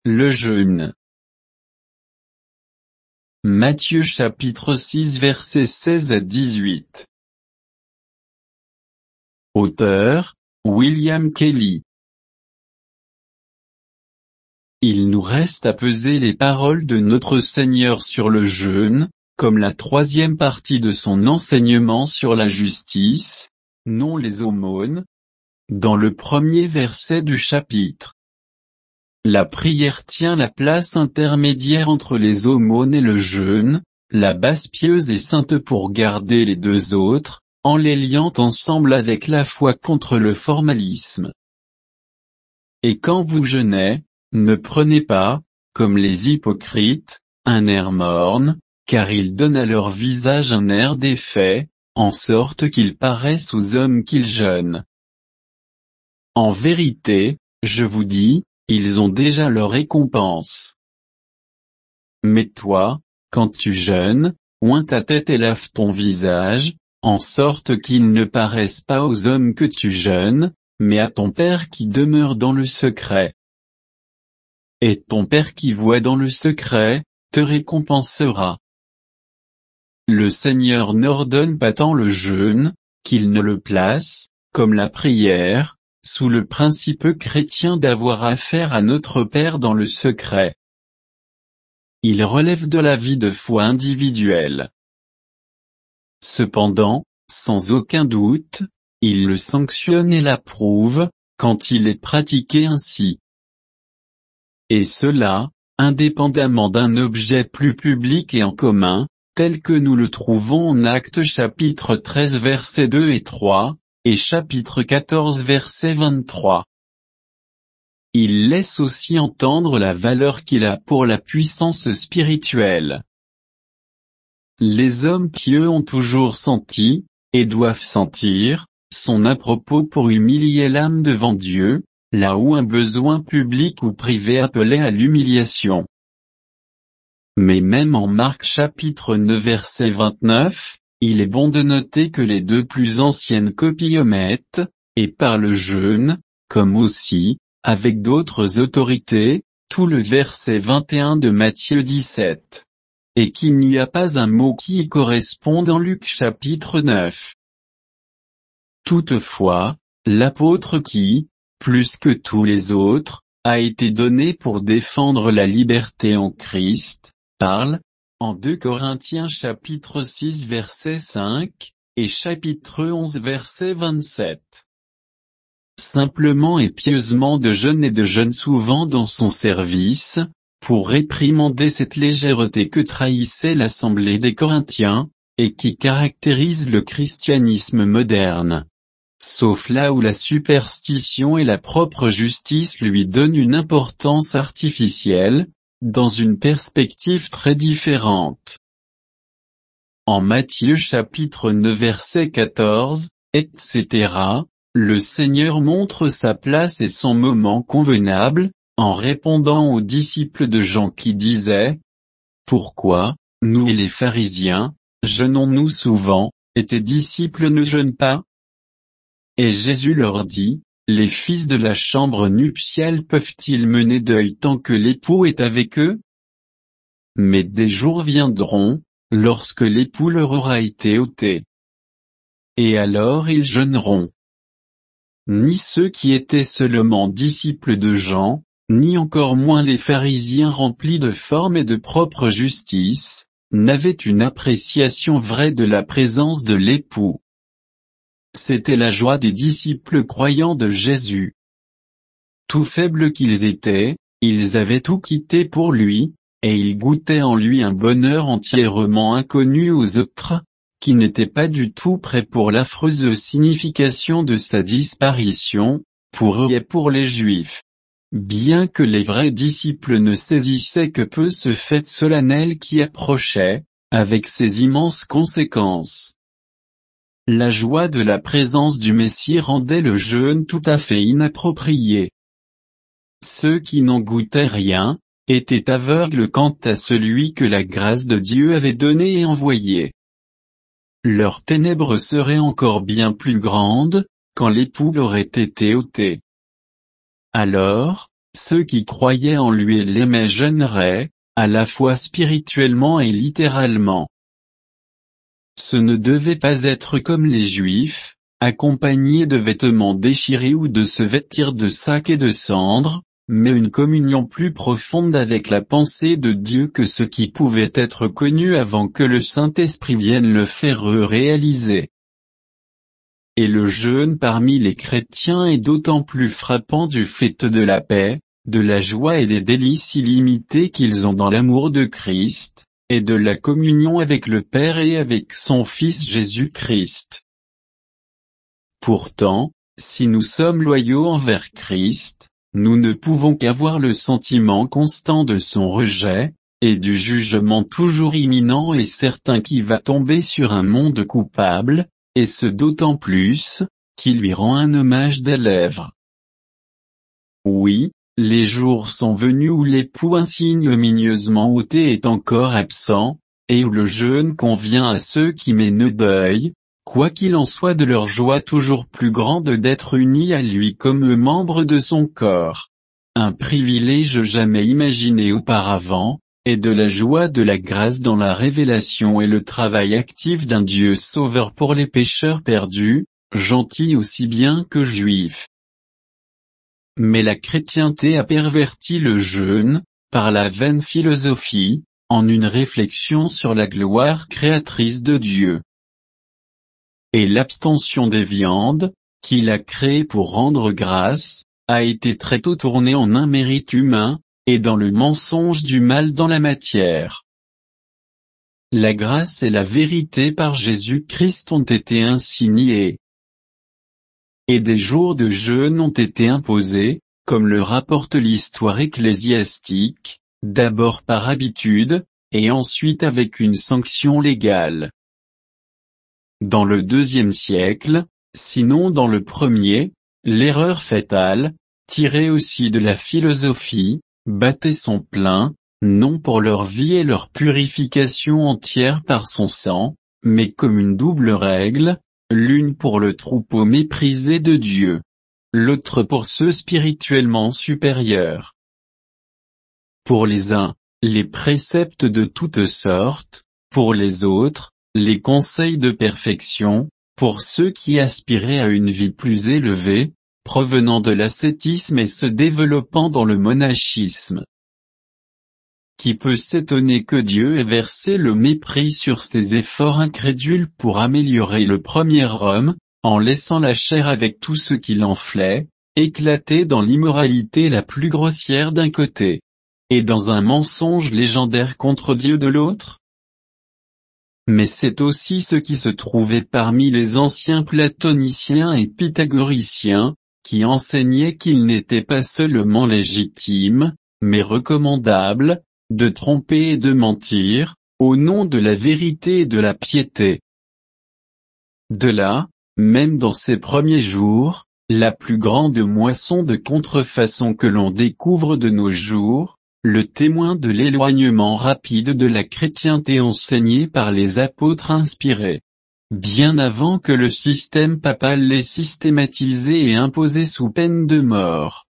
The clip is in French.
le jeûne. Matthieu chapitre 6 versets 16 à 18. Auteur, William Kelly. Il nous reste à peser les paroles de notre Seigneur sur le jeûne, comme la troisième partie de son enseignement sur la justice, non les aumônes, dans le premier verset du chapitre. La prière tient la place intermédiaire entre les aumônes et le jeûne, la base pieuse et sainte pour garder les deux autres, en les liant ensemble avec la foi contre le formalisme. Et quand vous jeûnez, ne prenez pas, comme les hypocrites, un air morne, car ils donnent à leur visage un air défait, en sorte qu'ils paraissent aux hommes qu'ils jeûnent. En vérité, je vous dis, ils ont déjà leur récompense. Mais toi, quand tu jeûnes, oins ta tête et lave ton visage, en sorte qu'ils ne paraissent pas aux hommes que tu jeûnes, mais à ton Père qui demeure dans le secret. Et ton Père qui voit dans le secret, te récompensera. Le Seigneur n'ordonne pas tant le jeûne, qu'il ne le place, comme la prière, sous le principe chrétien d'avoir affaire à notre Père dans le secret. Il relève de la vie de foi individuelle. Cependant, sans aucun doute, il le sanctionne et l'approuve, quand il est pratiqué ainsi. Et cela, indépendamment d'un objet plus public et en commun, tel que nous le trouvons en Actes chapitre 13 versets 2 et 3, et chapitre 14 verset 23. Il laisse aussi entendre la valeur qu'il a pour la puissance spirituelle. Les hommes pieux ont toujours senti, et doivent sentir, son à-propos pour humilier l'âme devant Dieu, là où un besoin public ou privé appelait à l'humiliation. Mais même en Marc chapitre 9 verset 29, il est bon de noter que les deux plus anciennes copies omettent, et par le jeûne, comme aussi, avec d'autres autorités, tout le verset 21 de Matthieu 17. Et qu'il n'y a pas un mot qui y corresponde en Luc chapitre 9. Toutefois, l'apôtre qui, plus que tous les autres, a été donné pour défendre la liberté en Christ, parle, en 2 Corinthiens chapitre 6 verset 5, et chapitre 11 verset 27. Simplement et pieusement de jeûne et de jeûne souvent dans son service, pour réprimander cette légèreté que trahissait l'assemblée des Corinthiens, et qui caractérise le christianisme moderne. Sauf là où la superstition et la propre justice lui donnent une importance artificielle, dans une perspective très différente. En Matthieu chapitre 9 verset 14, etc., le Seigneur montre sa place et son moment convenable, en répondant aux disciples de Jean qui disaient « Pourquoi, nous et les pharisiens, jeûnons-nous souvent, et tes disciples ne jeûnent pas ?» Et Jésus leur dit, les fils de la chambre nuptiale peuvent-ils mener deuil tant que l'époux est avec eux? Mais des jours viendront, lorsque l'époux leur aura été ôté. Et alors ils jeûneront. Ni ceux qui étaient seulement disciples de Jean, ni encore moins les pharisiens remplis de forme et de propre justice, n'avaient une appréciation vraie de la présence de l'époux. C'était la joie des disciples croyants de Jésus. Tout faibles qu'ils étaient, ils avaient tout quitté pour lui, et ils goûtaient en lui un bonheur entièrement inconnu aux autres, qui n'étaient pas du tout prêts pour l'affreuse signification de sa disparition, pour eux et pour les Juifs. Bien que les vrais disciples ne saisissaient que peu ce fait solennel qui approchait, avec ses immenses conséquences. La joie de la présence du Messie rendait le jeûne tout à fait inapproprié. Ceux qui n'en goûtaient rien, étaient aveugles quant à celui que la grâce de Dieu avait donné et envoyé. Leurs ténèbres seraient encore bien plus grandes, quand l'époux aurait été ôté. Alors, ceux qui croyaient en lui et l'aimaient jeûneraient, à la fois spirituellement et littéralement. Ce ne devait pas être comme les Juifs, accompagnés de vêtements déchirés ou de se vêtir de sacs et de cendres, mais une communion plus profonde avec la pensée de Dieu que ce qui pouvait être connu avant que le Saint-Esprit vienne le faire réaliser. Et le jeûne parmi les chrétiens est d'autant plus frappant du fait de la paix, de la joie et des délices illimitées qu'ils ont dans l'amour de Christ, et de la communion avec le Père et avec son Fils Jésus-Christ. Pourtant, si nous sommes loyaux envers Christ, nous ne pouvons qu'avoir le sentiment constant de son rejet, et du jugement toujours imminent et certain qui va tomber sur un monde coupable, et ce d'autant plus, qui lui rend un hommage des lèvres. Oui, les jours sont venus où l'époux insigneusement ôté est encore absent, et où le jeûne convient à ceux qui mènent deuil, quoi qu'il en soit de leur joie toujours plus grande d'être unis à lui comme membres de son corps. Un privilège jamais imaginé auparavant, et de la joie de la grâce dans la révélation et le travail actif d'un Dieu sauveur pour les pécheurs perdus, gentils aussi bien que juifs. Mais la chrétienté a perverti le jeûne, par la vaine philosophie, en une réflexion sur la gloire créatrice de Dieu. Et l'abstention des viandes, qu'il a créée pour rendre grâce, a été très tôt tournée en un mérite humain, et dans le mensonge du mal dans la matière. La grâce et la vérité par Jésus-Christ ont été ainsi niées. Et des jours de jeûne ont été imposés, comme le rapporte l'histoire ecclésiastique, d'abord par habitude, et ensuite avec une sanction légale. Dans le IIe siècle, sinon dans le premier, l'erreur fatale, tirée aussi de la philosophie, battait son plein, non pour leur vie et leur purification entière par son sang, mais comme une double règle, l'une pour le troupeau méprisé de Dieu, l'autre pour ceux spirituellement supérieurs. Pour les uns, les préceptes de toutes sortes, pour les autres, les conseils de perfection, pour ceux qui aspiraient à une vie plus élevée, provenant de l'ascétisme et se développant dans le monachisme. Qui peut s'étonner que Dieu ait versé le mépris sur ses efforts incrédules pour améliorer le premier homme, en laissant la chair avec tout ce qui l'enflait, éclater dans l'immoralité la plus grossière d'un côté, et dans un mensonge légendaire contre Dieu de l'autre? Mais c'est aussi ce qui se trouvait parmi les anciens platoniciens et pythagoriciens, qui enseignaient qu'il n'était pas seulement légitime, mais recommandable, de tromper et de mentir, au nom de la vérité et de la piété. De là, même dans ces premiers jours, la plus grande moisson de contrefaçons que l'on découvre de nos jours, le témoin de l'éloignement rapide de la chrétienté enseignée par les apôtres inspirés. Bien avant que le système papal l'ait systématisé et imposé sous peine de mort.